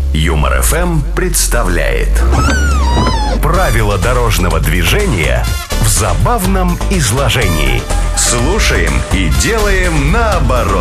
Юмор ФМ представляет правила дорожного движения в забавном изложении. Слушаем и делаем наоборот.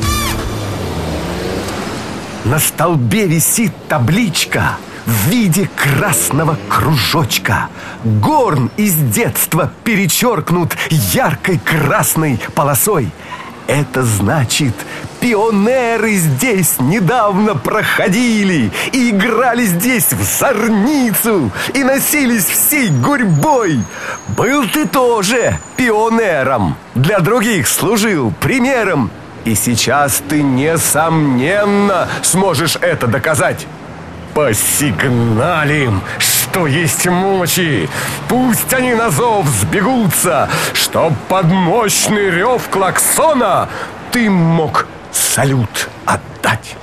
На столбе висит табличка в виде красного кружочка. Горн из детства перечеркнут яркой красной полосой. Это значит, пионеры здесь недавно проходили и играли здесь в зорницу и носились всей гурьбой. Был ты тоже пионером, для других служил примером. И сейчас ты, несомненно, сможешь это доказать. Посигналим, что есть мочи. Пусть они на зов сбегутся, чтоб под мощный рев клаксона ты мог салют отдать.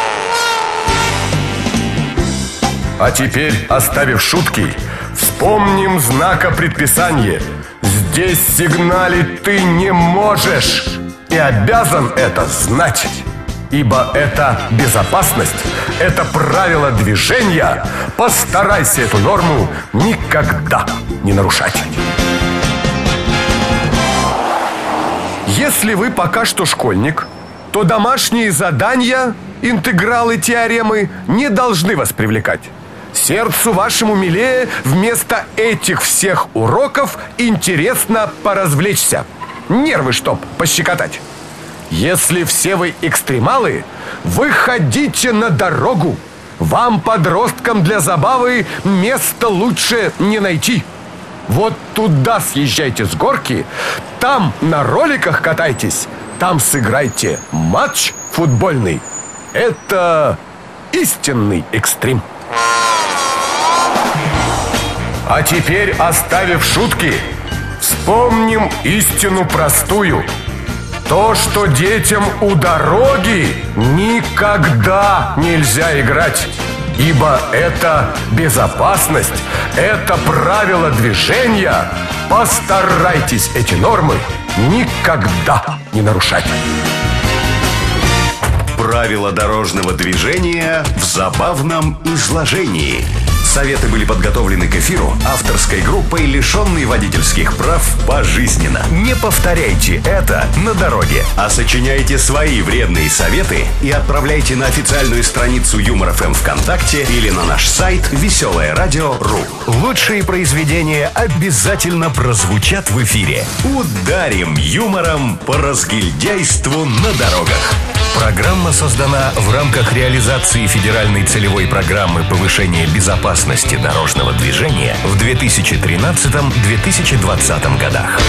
А теперь, оставив шутки, вспомним знака предписания. Здесь сигналить ты не можешь и обязан это знать. Ибо это безопасность, это правило движения. Постарайся эту норму никогда не нарушать. Если вы пока что школьник, то домашние задания, интегралы, теоремы не должны вас привлекать. Сердцу вашему милее вместо этих всех уроков интересно поразвлечься. Нервы чтоб пощекотать. Если все вы экстремалы, выходите на дорогу. Вам, подросткам, для забавы места лучше не найти. Вот туда съезжайте с горки, там на роликах катайтесь, там сыграйте матч футбольный. Это истинный экстрим. А теперь, оставив шутки, вспомним истину простую. То, что детям у дороги никогда нельзя играть. Ибо это безопасность, это правило движения. Постарайтесь эти нормы никогда не нарушать. Правила дорожного движения в забавном изложении. Советы были подготовлены к эфиру авторской группой, лишенной водительских прав пожизненно. Не повторяйте это на дороге, а сочиняйте свои вредные советы и отправляйте на официальную страницу Юмор ФМ ВКонтакте или на наш сайт веселоерадио.ру. Лучшие произведения обязательно прозвучат в эфире. Ударим юмором по разгильдяйству на дорогах. Программа создана в рамках реализации федеральной целевой программы повышения безопасности дорожного движения в 2013-2020 годах.